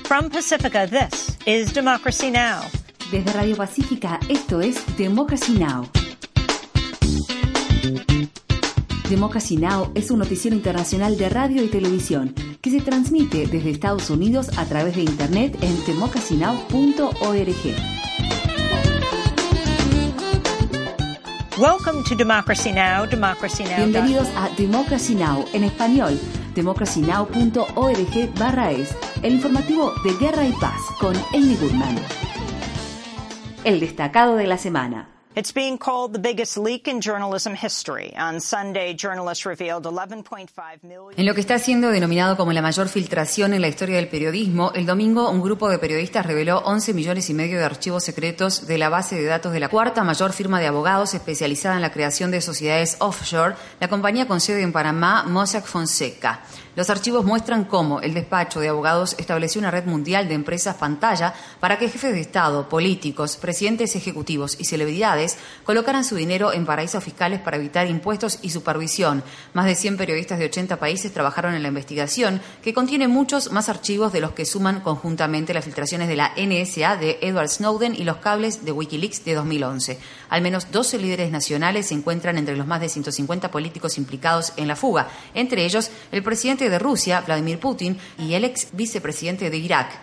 From Pacifica, this is Democracy Now! Desde Radio Pacífica, esto es Democracy Now! Democracy Now! Es un noticiero internacional de radio y televisión que se transmite desde Estados Unidos a través de Internet en democracynow.org. Welcome to Democracy Now! Democracy Now! Bienvenidos a Democracy Now! En español, democracynow.org/es, el informativo de Guerra y Paz con Amy Goodman. El destacado de la semana. It's being called the biggest leak in journalism history. On Sunday, journalists revealed 11.5 million... En lo que está siendo denominado como la mayor filtración en la historia del periodismo, el domingo un grupo de periodistas reveló 11 millones y medio de archivos secretos de la base de datos de la cuarta mayor firma de abogados especializada en la creación de sociedades offshore, la compañía con sede en Panamá, Mossack Fonseca. Los archivos muestran cómo el despacho de abogados estableció una red mundial de empresas pantalla para que jefes de Estado, políticos, presidentes ejecutivos y celebridades colocaran su dinero en paraísos fiscales para evitar impuestos y supervisión. Más de 100 periodistas de 80 países trabajaron en la investigación, que contiene muchos más archivos de los que suman conjuntamente las filtraciones de la NSA de Edward Snowden y los cables de Wikileaks de 2011. Al menos 12 líderes nacionales se encuentran entre los más de 150 políticos implicados en la fuga, entre ellos el presidente de Rusia, Vladimir Putin, y el ex vicepresidente de Irak.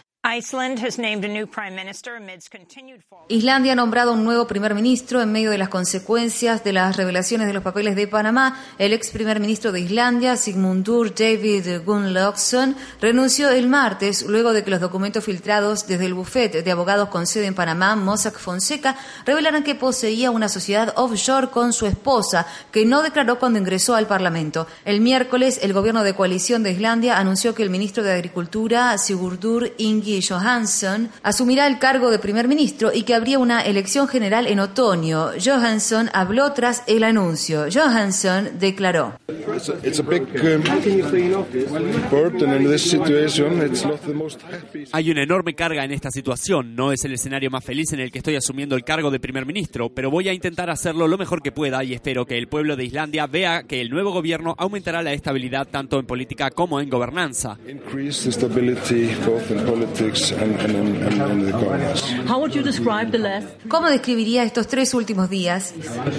Islandia ha nombrado un nuevo primer ministro en medio de las consecuencias de las revelaciones de los papeles de Panamá. El ex primer ministro de Islandia, Sigmundur David Gunnlaugsson, renunció el martes luego de que los documentos filtrados desde el bufete de abogados con sede en Panamá, Mossack Fonseca, revelaran que poseía una sociedad offshore con su esposa, que no declaró cuando ingresó al Parlamento. El miércoles, el gobierno de coalición de Islandia anunció que el ministro de Agricultura, Sigurdur Ingi Johansson, asumirá el cargo de primer ministro y que habría una elección general en otoño. Johansson habló tras el anuncio. Johansson declaró: Hay una enorme carga en esta situación. No es el escenario más feliz en el que estoy asumiendo el cargo de primer ministro, pero voy a intentar hacerlo lo mejor que pueda y espero que el pueblo de Islandia vea que el nuevo gobierno aumentará la estabilidad tanto en política como en gobernanza. ¿Cómo describiría estos 3 últimos días?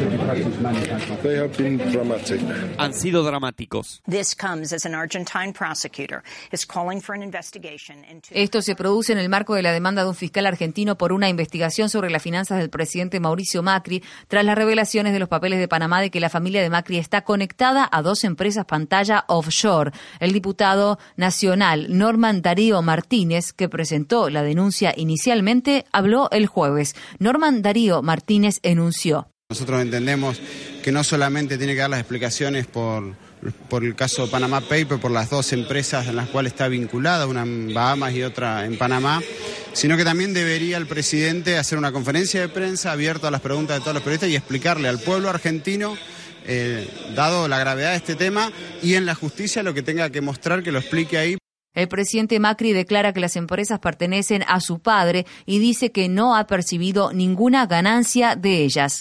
Han sido dramáticos. Esto se produce en el marco de la demanda de un fiscal argentino por una investigación sobre las finanzas del presidente Mauricio Macri, tras las revelaciones de los papeles de Panamá de que la familia de Macri está conectada a 2 empresas pantalla offshore. El diputado nacional Norman Darío Martínez, que presentó la denuncia inicialmente, habló el jueves. Norman Darío Martínez enunció: Nosotros entendemos que no solamente tiene que dar las explicaciones por el caso Panama Paper, por las 2 empresas en las cuales está vinculada, una en Bahamas y otra en Panamá, sino que también debería el presidente hacer una conferencia de prensa abierta a las preguntas de todos los periodistas y explicarle al pueblo argentino, dado la gravedad de este tema, y en la justicia lo que tenga que mostrar, que lo explique ahí. El presidente Macri declara que las empresas pertenecen a su padre y dice que no ha percibido ninguna ganancia de ellas.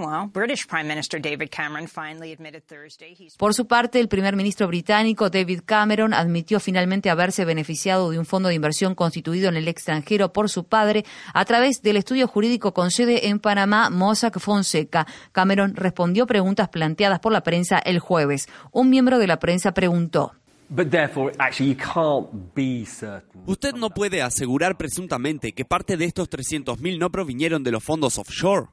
Por su parte, el primer ministro británico David Cameron admitió finalmente haberse beneficiado de un fondo de inversión constituido en el extranjero por su padre a través del estudio jurídico con sede en Panamá, Mossack Fonseca. Cameron respondió preguntas planteadas por la prensa el jueves. Un miembro de la prensa preguntó: Usted no puede asegurar presuntamente que parte de estos 300.000 no provinieron de los fondos offshore.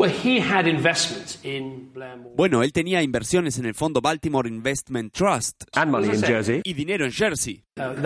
Bueno, él tenía inversiones en el fondo Baltimore Investment Trust y dinero en Jersey.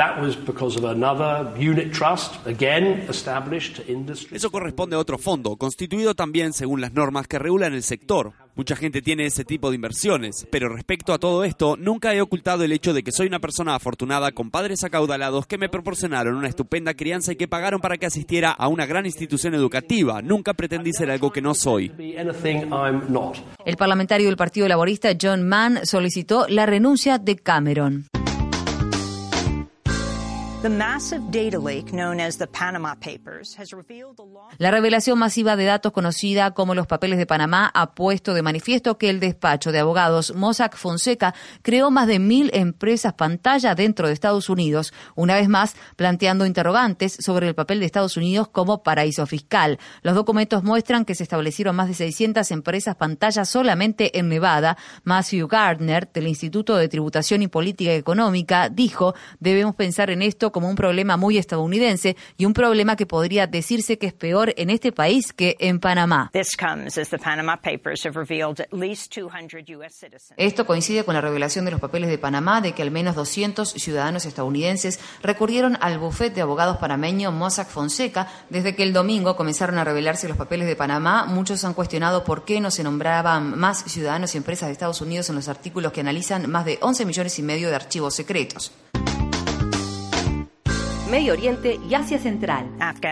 Eso corresponde a otro fondo, constituido también según las normas que regulan el sector. Mucha gente tiene ese tipo de inversiones, pero respecto a todo esto, nunca he ocultado el hecho de que soy una persona afortunada con padres acaudalados que me proporcionaron una estupenda crianza y que pagaron para que asistiera a una gran institución educativa. Nunca pretendí ser algo que no soy. El parlamentario del Partido Laborista, John Mann, solicitó la renuncia de Cameron. La revelación masiva de datos conocida como los papeles de Panamá ha puesto de manifiesto que el despacho de abogados Mossack Fonseca creó más de 1.000 empresas pantalla dentro de Estados Unidos, una vez más planteando interrogantes sobre el papel de Estados Unidos como paraíso fiscal. Los documentos muestran que se establecieron más de 600 empresas pantalla solamente en Nevada. Matthew Gardner, del Instituto de Tributación y Política Económica, dijo: debemos pensar en esto como un problema muy estadounidense y un problema que podría decirse que es peor en este país que en Panamá. Esto coincide con la revelación de los papeles de Panamá de que al menos 200 ciudadanos estadounidenses recurrieron al bufete de abogados panameño Mossack Fonseca. Desde que el domingo comenzaron a revelarse los papeles de Panamá, muchos han cuestionado por qué no se nombraban más ciudadanos y empresas de Estados Unidos en los artículos que analizan más de 11 millones y medio de archivos secretos. Medio Oriente y Asia Central.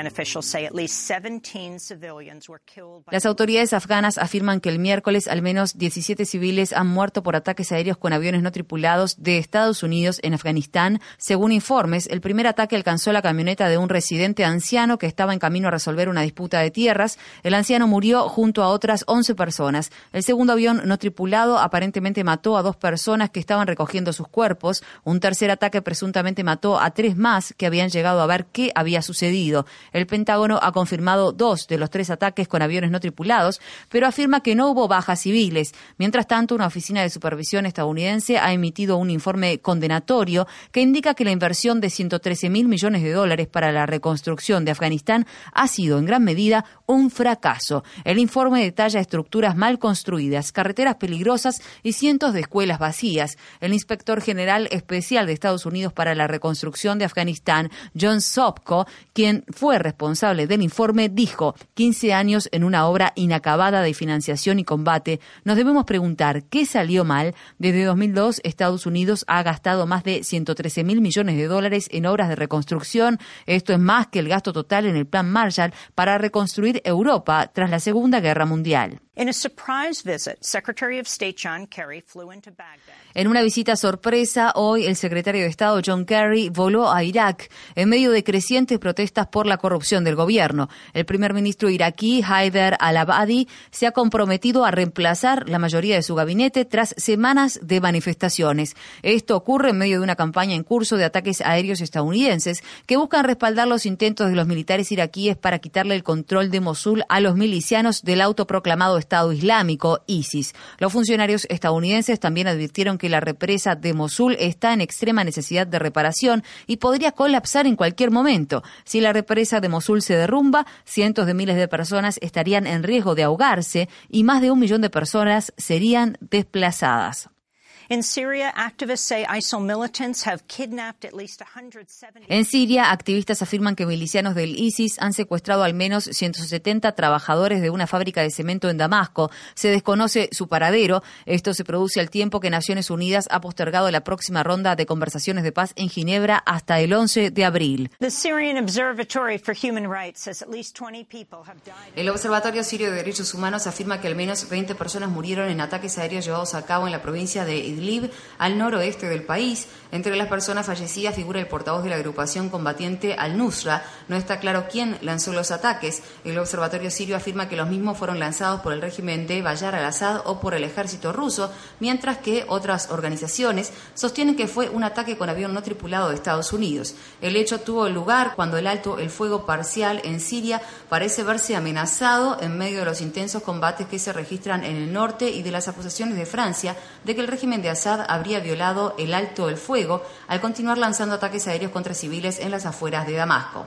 Las autoridades afganas afirman que el miércoles al menos 17 civiles han muerto por ataques aéreos con aviones no tripulados de Estados Unidos en Afganistán. Según informes, el primer ataque alcanzó la camioneta de un residente anciano que estaba en camino a resolver una disputa de tierras. El anciano murió junto a otras 11 personas. El segundo avión no tripulado aparentemente mató a 2 personas que estaban recogiendo sus cuerpos. Un tercer ataque presuntamente mató a 3 más que habían llegado a ver qué había sucedido. El Pentágono ha confirmado 2 de los 3 ataques con aviones no tripulados, pero afirma que no hubo bajas civiles. Mientras tanto, una oficina de supervisión estadounidense ha emitido un informe condenatorio que indica que la inversión de $113.000 millones para la reconstrucción de Afganistán ha sido en gran medida un fracaso. El informe detalla estructuras mal construidas, carreteras peligrosas y cientos de escuelas vacías. El inspector general especial de Estados Unidos para la reconstrucción de Afganistán, John Sopko, quien fue responsable del informe, dijo: 15 años en una obra inacabada de financiación y combate. Nos debemos preguntar qué salió mal. Desde 2002, Estados Unidos ha gastado más de $113.000 millones en obras de reconstrucción. Esto es más que el gasto total en el Plan Marshall para reconstruir Europa tras la Segunda Guerra Mundial. En una visita sorpresa, hoy el secretario de Estado John Kerry voló a Irak en medio de crecientes protestas por la corrupción del gobierno. El primer ministro iraquí, Haider al-Abadi, se ha comprometido a reemplazar la mayoría de su gabinete tras semanas de manifestaciones. Esto ocurre en medio de una campaña en curso de ataques aéreos estadounidenses que buscan respaldar los intentos de los militares iraquíes para quitarle el control de Mosul a los milicianos del autoproclamado Estado Islámico, ISIS. Los funcionarios estadounidenses también advirtieron que la represa de Mosul está en extrema necesidad de reparación y podría colapsar en cualquier momento. Si la represa de Mosul se derrumba, cientos de miles de personas estarían en riesgo de ahogarse y más de 1 millón de personas serían desplazadas. En Siria, activistas afirman que milicianos del ISIS han secuestrado al menos 170 trabajadores de una fábrica de cemento en Damasco. Se desconoce su paradero. Esto se produce al tiempo que Naciones Unidas ha postergado la próxima ronda de conversaciones de paz en Ginebra hasta el 11 de abril. El Observatorio Sirio de Derechos Humanos afirma que al menos 20 personas murieron en ataques aéreos llevados a cabo en la provincia de Idlib, al noroeste del país. Entre las personas fallecidas figura el portavoz de la agrupación combatiente Al-Nusra. No está claro quién lanzó los ataques. El observatorio sirio afirma que los mismos fueron lanzados por el régimen de Bayar al-Assad o por el ejército ruso, mientras que otras organizaciones sostienen que fue un ataque con avión no tripulado de Estados Unidos. El hecho tuvo lugar cuando el alto el fuego parcial en Siria parece verse amenazado en medio de los intensos combates que se registran en el norte y de las acusaciones de Francia de que el régimen de Assad habría violado el alto el fuego al continuar lanzando ataques aéreos contra civiles en las afueras de Damasco.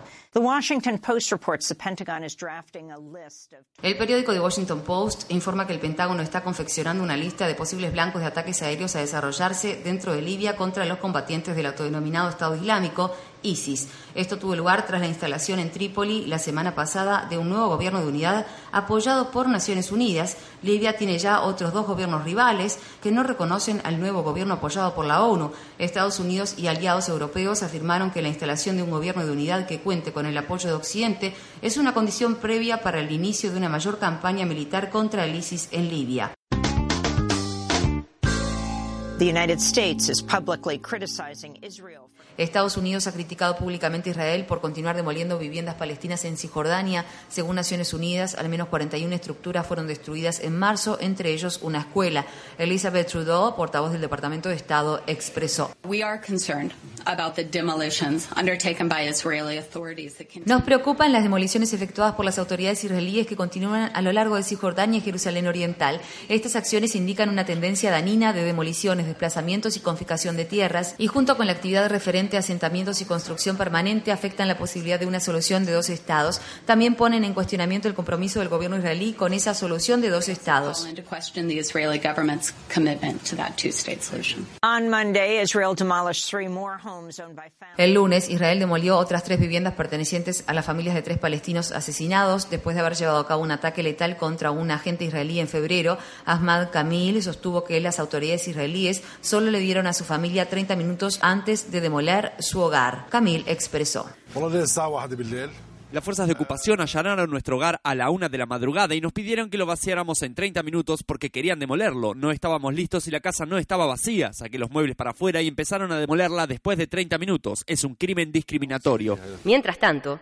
El periódico The Washington Post informa que el Pentágono está confeccionando una lista de posibles blancos de ataques aéreos a desarrollarse dentro de Libia contra los combatientes del autodenominado Estado Islámico, ISIS. Esto tuvo lugar tras la instalación en Trípoli la semana pasada de un nuevo gobierno de unidad apoyado por Naciones Unidas. Libia tiene ya otros 2 gobiernos rivales que no reconocen al nuevo gobierno apoyado por la ONU. Estados Unidos y aliados europeos afirmaron que la instalación de un gobierno de unidad que cuente con el apoyo de Occidente es una condición previa para el inicio de una mayor campaña militar contra el ISIS en Libia. The United States is publicly criticizing Israel. Estados Unidos ha criticado públicamente a Israel por continuar demoliendo viviendas palestinas en Cisjordania. Según Naciones Unidas, al menos 41 estructuras fueron destruidas en marzo, entre ellos una escuela. Elizabeth Trudeau, portavoz del Departamento de Estado, expresó: Nos preocupan las demoliciones efectuadas por las autoridades israelíes que continúan a lo largo de Cisjordania y Jerusalén Oriental. Estas acciones indican una tendencia dañina de demoliciones, desplazamientos y confiscación de tierras, y junto con la actividad referente a asentamientos y construcción permanente afectan la posibilidad de una solución de dos estados. También ponen en cuestionamiento el compromiso del gobierno israelí con esa solución de dos estados. El lunes, Israel demolió otras 3 viviendas pertenecientes a las familias de 3 palestinos asesinados después de haber llevado a cabo un ataque letal contra un agente israelí en febrero. Ahmad Kamil sostuvo que las autoridades israelíes solo le dieron a su familia 30 minutos antes de demoler su hogar. Kamil expresó: Las fuerzas de ocupación allanaron nuestro hogar a la 1 de la madrugada y nos pidieron que lo vaciáramos en 30 minutos porque querían demolerlo. No estábamos listos y la casa no estaba vacía. Saqué los muebles para afuera y empezaron a demolerla después de 30 minutos. Es un crimen discriminatorio. Mientras tanto,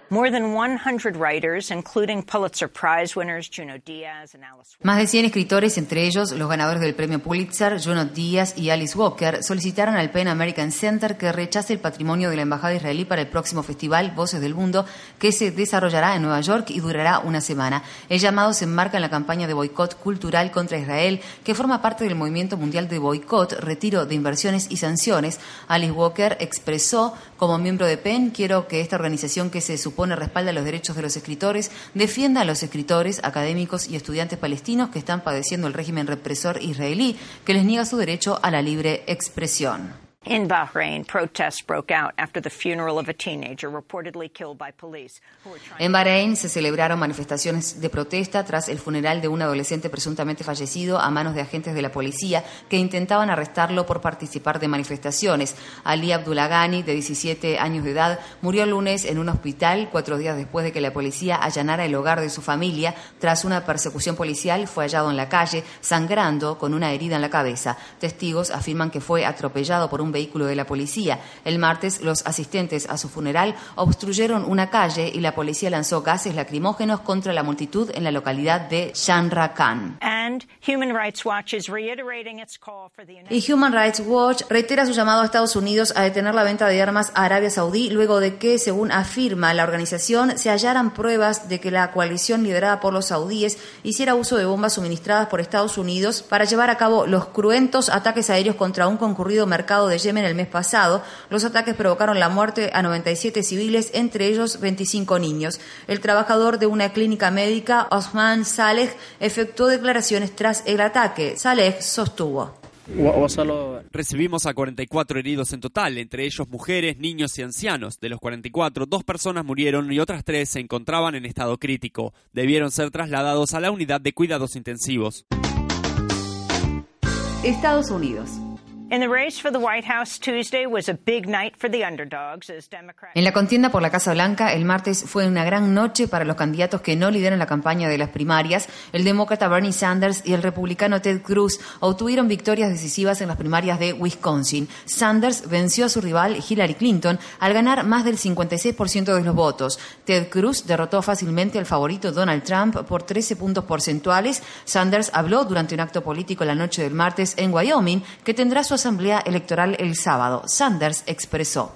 más de 100 escritores, entre ellos los ganadores del premio Pulitzer, Junot Díaz y Alice Walker, solicitaron al PEN American Center que rechace el patrimonio de la embajada israelí para el próximo festival Voces del Mundo, que se desarrollará en Nueva York y durará una semana. El llamado se enmarca en la campaña de boicot cultural contra Israel, que forma parte del movimiento mundial de boicot, retiro de inversiones y sanciones. Alice Walker expresó: como miembro de PEN, quiero que esta organización, que se supone respalda los derechos de los escritores, defienda a los escritores, académicos y estudiantes palestinos que están padeciendo el régimen represor israelí, que les niega su derecho a la libre expresión. In Bahrain, protests broke out after the funeral of a teenager reportedly killed by police. En Bahrein se celebraron manifestaciones de protesta tras el funeral de un adolescente presuntamente fallecido a manos de agentes de la policía que intentaban arrestarlo por participar de manifestaciones. Ali Abdulaghani, de 17 años de edad, murió el lunes en un hospital 4 días después de que la policía allanara el hogar de su familia. Tras una persecución policial, fue hallado en la calle, sangrando, con una herida en la cabeza. Testigos afirman que fue atropellado por un vehículo de la policía. El martes, los asistentes a su funeral obstruyeron una calle y la policía lanzó gases lacrimógenos contra la multitud en la localidad de Shanrakhan. Y Human Rights Watch reitera su llamado a Estados Unidos a detener la venta de armas a Arabia Saudí luego de que, según afirma la organización, se hallaran pruebas de que la coalición liderada por los saudíes hiciera uso de bombas suministradas por Estados Unidos para llevar a cabo los cruentos ataques aéreos contra un concurrido mercado de Yemen el mes pasado. Los ataques provocaron la muerte a 97 civiles, entre ellos 25 niños. El trabajador de una clínica médica, Osman Saleh, efectuó declaraciones tras el ataque. Saleh sostuvo: Recibimos a 44 heridos en total, entre ellos mujeres, niños y ancianos. De los 44, 2 personas murieron y otras 3 se encontraban en estado crítico. Debieron ser trasladados a la unidad de cuidados intensivos. Estados Unidos. In the race for the White House, Tuesday was a big night for the underdogs as Democrats. En la contienda por la Casa Blanca, el martes fue una gran noche para los candidatos que no lideran la campaña de las primarias. El demócrata Bernie Sanders y el republicano Ted Cruz obtuvieron victorias decisivas en las primarias de Wisconsin. Sanders venció a su rival Hillary Clinton al ganar más del 56% de los votos. Ted Cruz derrotó fácilmente al favorito Donald Trump por 13 puntos porcentuales. Sanders habló durante un acto político la noche del martes en Wyoming, que tendrá su asamblea electoral el sábado. Sanders expresó: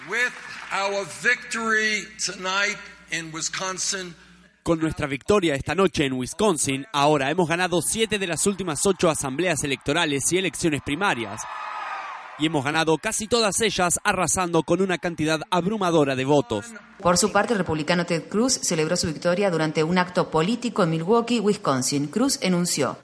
Con nuestra victoria esta noche en Wisconsin, ahora hemos ganado 7 de las últimas 8 asambleas electorales y elecciones primarias. Y hemos ganado casi todas ellas, arrasando con una cantidad abrumadora de votos. Por su parte, el republicano Ted Cruz celebró su victoria durante un acto político en Milwaukee, Wisconsin. Cruz enunció: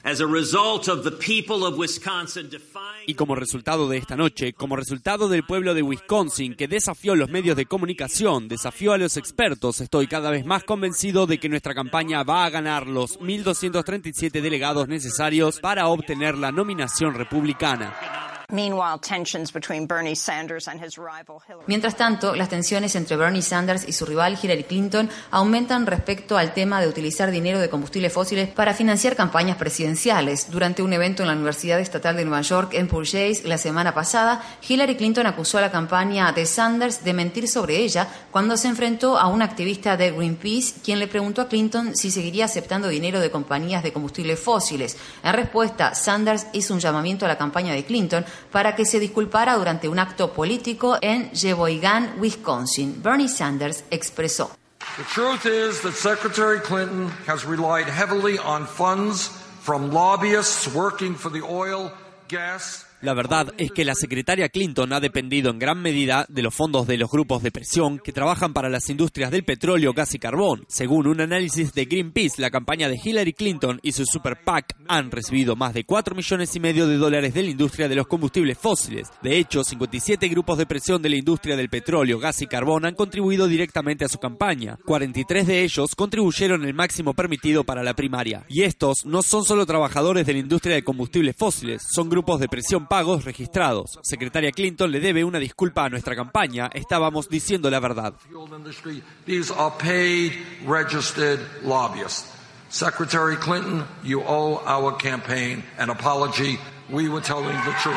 Y como resultado de esta noche, como resultado del pueblo de Wisconsin, que desafió los medios de comunicación, desafió a los expertos, estoy cada vez más convencido de que nuestra campaña va a ganar los 1.237 delegados necesarios para obtener la nominación republicana. Mientras tanto, las tensiones entre Bernie Sanders y su rival Hillary Clinton aumentan respecto al tema de utilizar dinero de combustibles fósiles para financiar campañas presidenciales. Durante un evento en la Universidad Estatal de Nueva York en Purchase la semana pasada, Hillary Clinton acusó a la campaña de Sanders de mentir sobre ella cuando se enfrentó a un activista de Greenpeace, quien le preguntó a Clinton si seguiría aceptando dinero de compañías de combustibles fósiles. En respuesta, Sanders hizo un llamamiento a la campaña de Clinton para que se disculpara durante un acto político en Sheboygan, Wisconsin. Bernie Sanders expresó: The truth is that Secretary Clinton has relied heavily on funds from lobbyists working for the oil, gas. La verdad es que la secretaria Clinton ha dependido en gran medida de los fondos de los grupos de presión que trabajan para las industrias del petróleo, gas y carbón. Según un análisis de Greenpeace, la campaña de Hillary Clinton y su Super PAC han recibido más de $4,5 millones de la industria de los combustibles fósiles. De hecho, 57 grupos de presión de la industria del petróleo, gas y carbón han contribuido directamente a su campaña. 43 de ellos contribuyeron el máximo permitido para la primaria. Y estos no son solo trabajadores de la industria de combustibles fósiles, son grupos de presión pagos registrados. Secretaria Clinton le debe una disculpa a nuestra campaña. Estábamos diciendo la verdad. These are paid, registered lobbyists. Secretary Clinton, you owe our campaign an apology. We were telling the truth.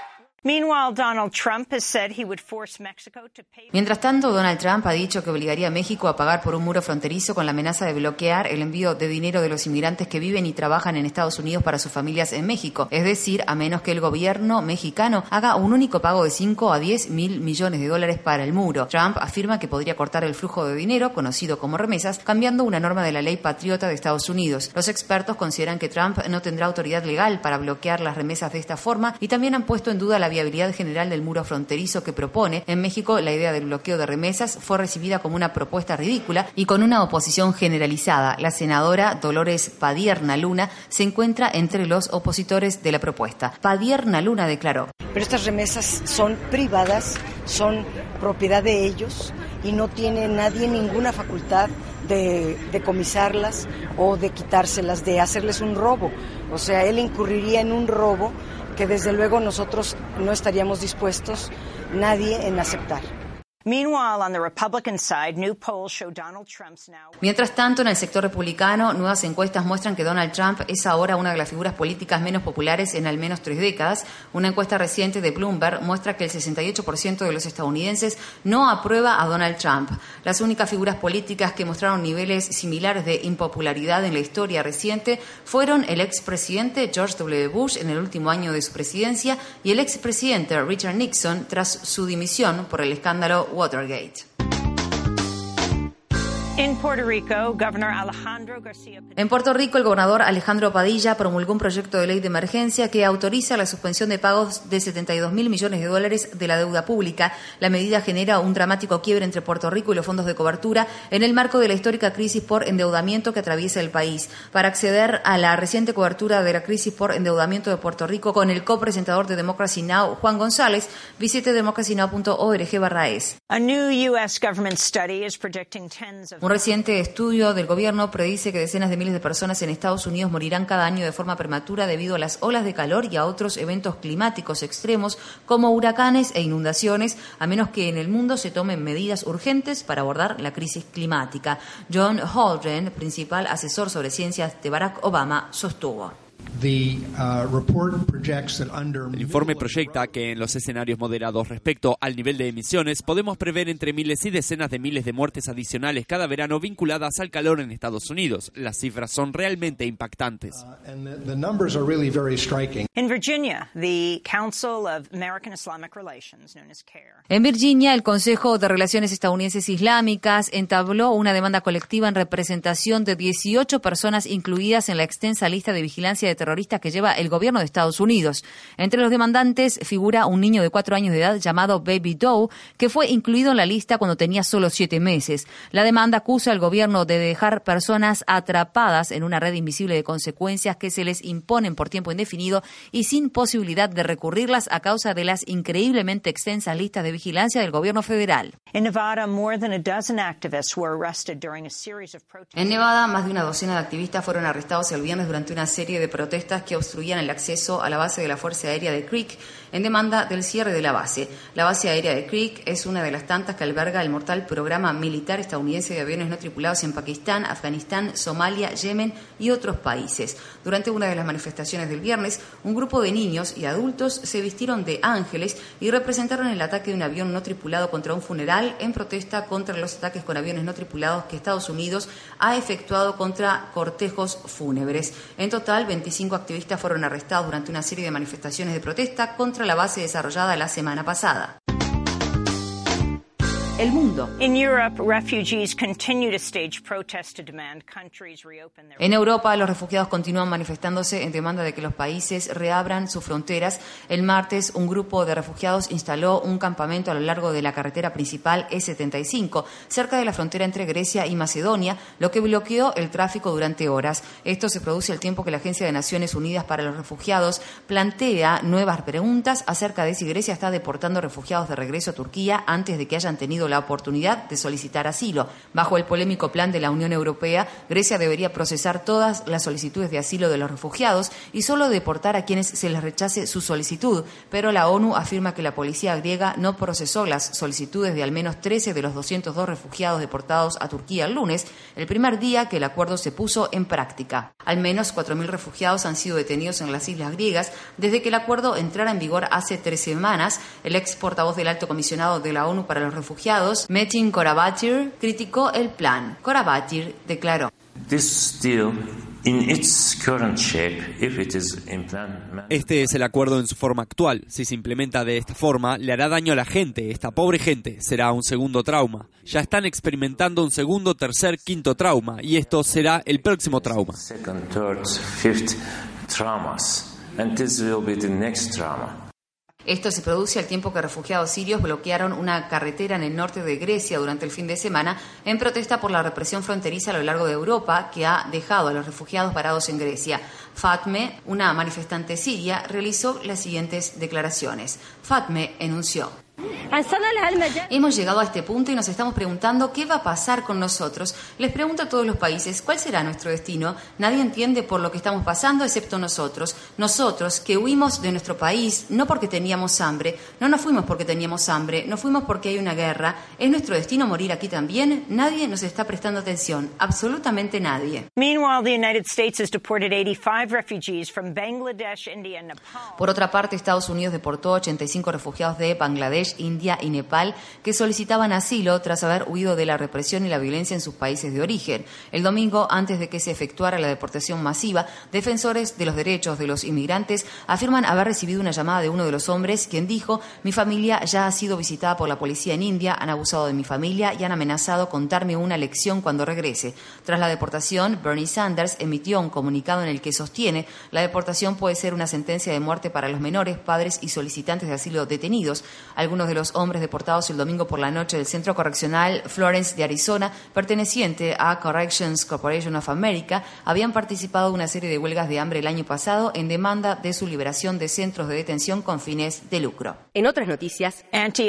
Mientras tanto, Donald Trump ha dicho que obligaría a México a pagar por un muro fronterizo con la amenaza de bloquear el envío de dinero de los inmigrantes que viven y trabajan en Estados Unidos para sus familias en México. Es decir, a menos que el gobierno mexicano haga un único pago de 5 a 10 mil millones de dólares para el muro. Trump afirma que podría cortar el flujo de dinero, conocido como remesas, cambiando una norma de la ley patriota de Estados Unidos. Los expertos consideran que Trump no tendrá autoridad legal para bloquear las remesas de esta forma y también han puesto en duda la viabilidad general del muro fronterizo que propone. En México, la idea del bloqueo de remesas fue recibida como una propuesta ridícula y con una oposición generalizada. La senadora Dolores Padierna Luna se encuentra entre los opositores de la propuesta. Padierna Luna declaró: pero estas remesas son privadas, son propiedad de ellos y no tiene nadie ninguna facultad de decomisarlas o de quitárselas, de hacerles un robo. O sea, él incurriría en un robo que desde luego nosotros no estaríamos dispuestos, nadie, en aceptar. Mientras tanto, en el sector republicano, nuevas encuestas muestran que Donald Trump es ahora una de las figuras políticas menos populares en al menos 3 décadas. Una encuesta reciente de Bloomberg muestra que el 68% de los estadounidenses no aprueba a Donald Trump. Las únicas figuras políticas que mostraron niveles similares de impopularidad en la historia reciente fueron el expresidente George W. Bush en el último año de su presidencia y el expresidente Richard Nixon tras su dimisión por el escándalo Watergate. En Puerto Rico, el gobernador Alejandro Padilla promulgó un proyecto de ley de emergencia que autoriza la suspensión de pagos de $72,000 millones de la deuda pública. La medida genera un dramático quiebre entre Puerto Rico y los fondos de cobertura en el marco de la histórica crisis por endeudamiento que atraviesa el país. Para acceder a la reciente cobertura de la crisis por endeudamiento de Puerto Rico con el copresentador de Democracy Now!, Juan González, visite democracynow.org/es. Un reciente estudio del gobierno predice que decenas de miles de personas en Estados Unidos morirán cada año de forma prematura debido a las olas de calor y a otros eventos climáticos extremos como huracanes e inundaciones, a menos que en el mundo se tomen medidas urgentes para abordar la crisis climática. John Holdren, principal asesor sobre ciencias de Barack Obama, sostuvo: El informe proyecta que en los escenarios moderados respecto al nivel de emisiones podemos prever entre miles y decenas de miles de muertes adicionales cada verano vinculadas al calor en Estados Unidos. Las cifras son realmente impactantes. En Virginia, el Consejo de Relaciones Estadounidenses Islámicas entabló una demanda colectiva en representación de 18 personas incluidas en la extensa lista de vigilancia de terroristas que lleva el gobierno de Estados Unidos. Entre los demandantes figura un niño de 4 años de edad llamado Baby Doe, que fue incluido en la lista cuando tenía solo 7 meses. La demanda acusa al gobierno de dejar personas atrapadas en una red invisible de consecuencias que se les imponen por tiempo indefinido y sin posibilidad de recurrirlas a causa de las increíblemente extensas listas de vigilancia del gobierno federal. En Nevada, más de una docena de activistas fueron arrestados el viernes durante una serie de protestas protestas que obstruían el acceso a la base de la Fuerza Aérea de Creek en demanda del cierre de la base. La base aérea de Creek es una de las tantas que alberga el mortal programa militar estadounidense de aviones no tripulados en Pakistán, Afganistán, Somalia, Yemen y otros países. Durante una de las manifestaciones del viernes, un grupo de niños y adultos se vistieron de ángeles y representaron el ataque de un avión no tripulado contra un funeral en protesta contra los ataques con aviones no tripulados que Estados Unidos ha efectuado contra cortejos fúnebres. En total, 25 activistas fueron arrestados durante una serie de manifestaciones de protesta contra la base desarrollada la semana pasada. El mundo. In Europe, refugees continue to stage protests to demand countries reopen their... En Europa, los refugiados continúan manifestándose en demanda de que los países reabran sus fronteras. El martes, un grupo de refugiados instaló un campamento a lo largo de la carretera principal E75, cerca de la frontera entre Grecia y Macedonia, lo que bloqueó el tráfico durante horas. Esto se produce al tiempo que la Agencia de Naciones Unidas para los Refugiados plantea nuevas preguntas acerca de si Grecia está deportando refugiados de regreso a Turquía antes de que hayan tenido la oportunidad de solicitar asilo. Bajo el polémico plan de la Unión Europea, Grecia debería procesar todas las solicitudes de asilo de los refugiados y solo deportar a quienes se les rechace su solicitud, pero la ONU afirma que la policía griega no procesó las solicitudes de al menos 13 de los 202 refugiados deportados a Turquía el lunes, el primer día que el acuerdo se puso en práctica. Al menos 4.000 refugiados han sido detenidos en las islas griegas desde que el acuerdo entrara en vigor hace 3 semanas. El ex portavoz del Alto Comisionado de la ONU para los Refugiados, Metin Karabatir, criticó el plan. Karabatir declaró: Este es el acuerdo en su forma actual. Si se implementa de esta forma, le hará daño a la gente. Esta pobre gente será un segundo trauma. Ya están experimentando un segundo, tercer, quinto trauma, y esto será el próximo trauma. Esto se produce al tiempo que refugiados sirios bloquearon una carretera en el norte de Grecia durante el fin de semana en protesta por la represión fronteriza a lo largo de Europa que ha dejado a los refugiados varados en Grecia. Fatme, una manifestante siria, realizó las siguientes declaraciones. Fatme enunció: hemos llegado a este punto y nos estamos preguntando qué va a pasar con nosotros. Les pregunto a todos los países, ¿cuál será nuestro destino? Nadie entiende por lo que estamos pasando excepto nosotros. Nosotros que huimos de nuestro país no porque teníamos hambre, no nos fuimos porque teníamos hambre, no fuimos porque hay una guerra. ¿Es nuestro destino morir aquí también? Nadie nos está prestando atención, absolutamente nadie. Meanwhile, the United States has deported 85 refugees from Bangladesh, India and Nepal. Por otra parte, Estados Unidos deportó 85 refugiados de Bangladesh, India y Nepal que solicitaban asilo tras haber huido de la represión y la violencia en sus países de origen. El domingo, antes de que se efectuara la deportación masiva, defensores de los derechos de los inmigrantes afirman haber recibido una llamada de uno de los hombres, quien dijo: mi familia ya ha sido visitada por la policía en India, han abusado de mi familia y han amenazado con darme una lección cuando regrese. Tras la deportación, Bernie Sanders emitió un comunicado en el que sostiene: la deportación puede ser una sentencia de muerte para los menores, padres y solicitantes de asilo detenidos. Algunos de los hombres deportados el domingo por la noche del Centro Correccional Florence de Arizona, perteneciente a Corrections Corporation of America, habían participado en una serie de huelgas de hambre el año pasado en demanda de su liberación de centros de detención con fines de lucro. En otras noticias,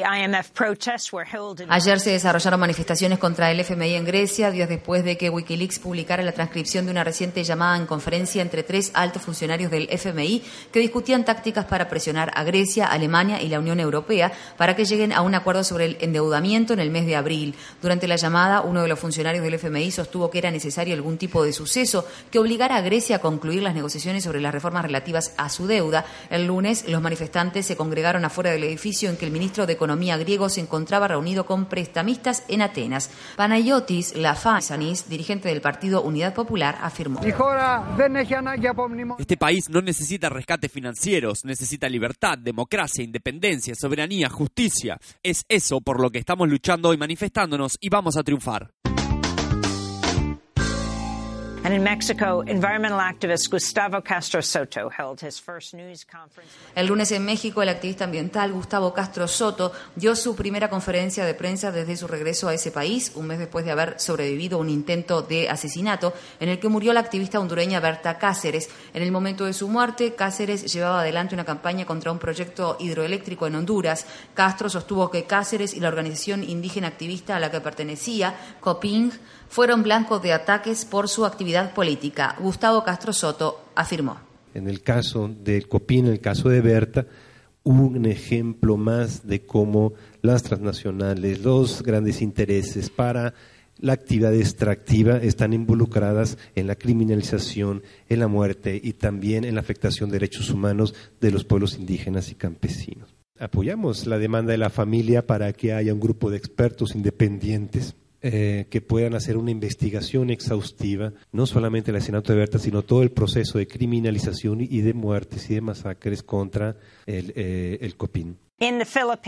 ayer se desarrollaron manifestaciones contra el FMI en Grecia, días después de que Wikileaks publicara la transcripción de una reciente llamada en conferencia entre 3 altos funcionarios del FMI que discutían tácticas para presionar a Grecia, Alemania y la Unión Europea para que lleguen a un acuerdo sobre el endeudamiento en el mes de abril. Durante la llamada, uno de los funcionarios del FMI sostuvo que era necesario algún tipo de suceso que obligara a Grecia a concluir las negociaciones sobre las reformas relativas a su deuda. El lunes, los manifestantes se congregaron afuera del edificio en que el ministro de Economía griego se encontraba reunido con prestamistas en Atenas. Panagiotis Lafasanis, dirigente del partido Unidad Popular, afirmó: este país no necesita rescates financieros, necesita libertad, democracia, independencia, soberanía, justicia. Es eso por lo que estamos luchando y manifestándonos, y vamos a triunfar. And in Mexico, environmental activist Gustavo Castro Soto held his first news conference. El lunes en México, el activista ambiental Gustavo Castro Soto dio su primera conferencia de prensa desde su regreso a ese país, un mes después de haber sobrevivido a un intento de asesinato en el que murió la activista hondureña Berta Cáceres. En el momento de su muerte, Cáceres llevaba adelante una campaña contra un proyecto hidroeléctrico en Honduras. Castro sostuvo que Cáceres y la organización indígena activista a la que pertenecía, COPING, fueron blancos de ataques por su actividad política. Gustavo Castro Soto afirmó: en el caso del Copín, en el caso de Berta, un ejemplo más de cómo las transnacionales, los grandes intereses para la actividad extractiva están involucradas en la criminalización, en la muerte y también en la afectación de derechos humanos de los pueblos indígenas y campesinos. Apoyamos la demanda de la familia para que haya un grupo de expertos independientes que puedan hacer una investigación exhaustiva, no solamente el asesinato de Berta, sino todo el proceso de criminalización y de muertes y de masacres contra el Copín. En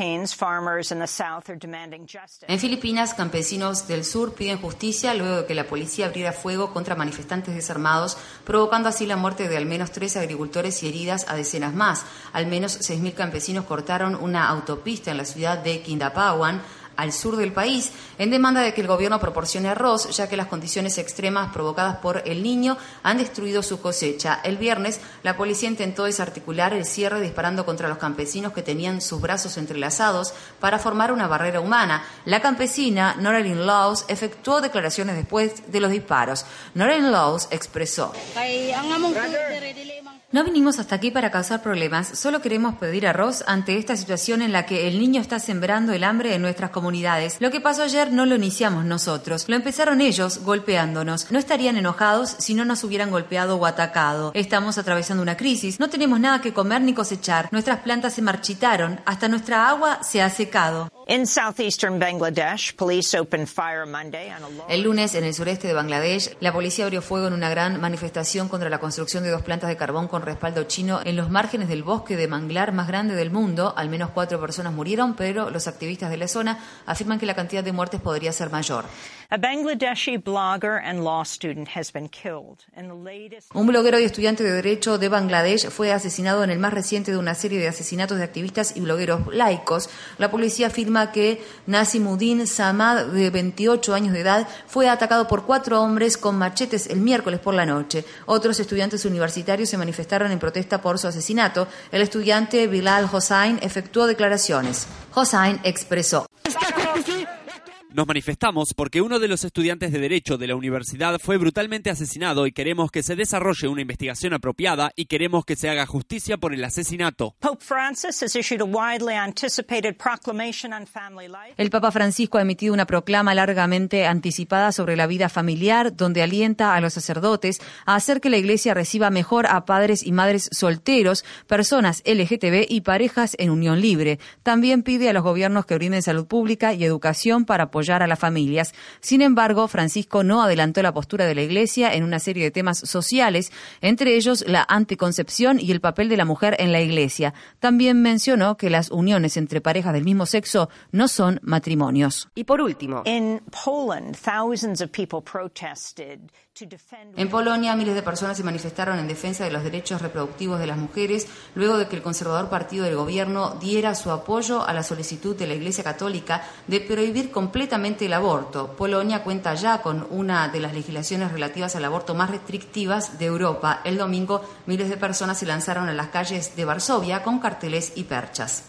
Filipinas, campesinos del sur piden justicia luego de que la policía abriera fuego contra manifestantes desarmados, provocando así la muerte de al menos 3 agricultores y heridas a decenas más. Al menos 6.000 campesinos cortaron una autopista en la ciudad de Quindapawan, al sur del país, en demanda de que el gobierno proporcione arroz, ya que las condiciones extremas provocadas por El Niño han destruido su cosecha. El viernes, la policía intentó desarticular el cierre disparando contra los campesinos que tenían sus brazos entrelazados para formar una barrera humana. La campesina Noreen Laws efectuó declaraciones después de los disparos. Noreen Laws expresó: no vinimos hasta aquí para causar problemas, solo queremos pedir arroz ante esta situación en la que El Niño está sembrando el hambre en nuestras comunidades. Lo que pasó ayer no lo iniciamos nosotros, lo empezaron ellos golpeándonos. No estarían enojados si no nos hubieran golpeado o atacado. Estamos atravesando una crisis, no tenemos nada que comer ni cosechar, nuestras plantas se marchitaron, hasta nuestra agua se ha secado. In southeastern Bangladesh, police opened fire Monday on a long... El lunes, en el sureste de Bangladesh, la policía abrió fuego en una gran manifestación contra la construcción de 2 plantas de carbón con respaldo chino en los márgenes del bosque de manglar más grande del mundo. Al menos 4 personas murieron, pero los activistas de la zona afirman que la cantidad de muertes podría ser mayor. A Bangladeshi blogger and law student has been killed in the latest... Un bloguero y estudiante de Derecho de Bangladesh fue asesinado en el más reciente de una serie de asesinatos de activistas y blogueros laicos. La policía afirma que Nasimuddin Samad, de 28 años de edad, fue atacado por 4 hombres con machetes el miércoles por la noche. Otros estudiantes universitarios se manifestaron en protesta por su asesinato. El estudiante Bilal Hossain efectuó declaraciones. Hossain expresó: nos manifestamos porque uno de los estudiantes de Derecho de la universidad fue brutalmente asesinado y queremos que se desarrolle una investigación apropiada y queremos que se haga justicia por el asesinato. El Papa Francisco ha emitido una proclama largamente anticipada sobre la vida familiar, donde alienta a los sacerdotes a hacer que la Iglesia reciba mejor a padres y madres solteros, personas LGTB y parejas en unión libre. También pide a los gobiernos que brinden salud pública y educación para apoyar a las familias. Sin embargo, Francisco no adelantó la postura de la Iglesia en una serie de temas sociales, entre ellos la anticoncepción y el papel de la mujer en la Iglesia. También mencionó que las uniones entre parejas del mismo sexo no son matrimonios. Y por último, en Polonia, miles de personas se manifestaron en defensa de los derechos reproductivos de las mujeres luego de que el conservador partido del gobierno diera su apoyo a la solicitud de la Iglesia Católica de prohibir completamente el aborto. Polonia cuenta ya con una de las legislaciones relativas al aborto más restrictivas de Europa. El domingo, miles de personas se lanzaron a las calles de Varsovia con carteles y perchas.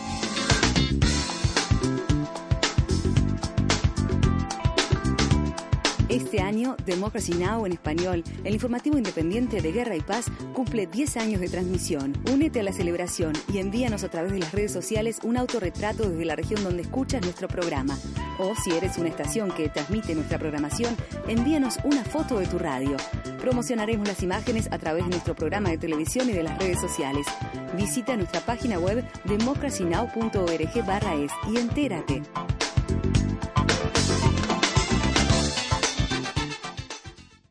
Este año, Democracy Now! En español, el informativo independiente de Guerra y Paz, cumple 10 años de transmisión. Únete a la celebración y envíanos a través de las redes sociales un autorretrato desde la región donde escuchas nuestro programa. O si eres una estación que transmite nuestra programación, envíanos una foto de tu radio. Promocionaremos las imágenes a través de nuestro programa de televisión y de las redes sociales. Visita nuestra página web democracynow.org/es y entérate.